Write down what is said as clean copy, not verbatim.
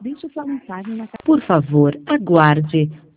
Deixe sua mensagem na caixa. Por favor, aguarde.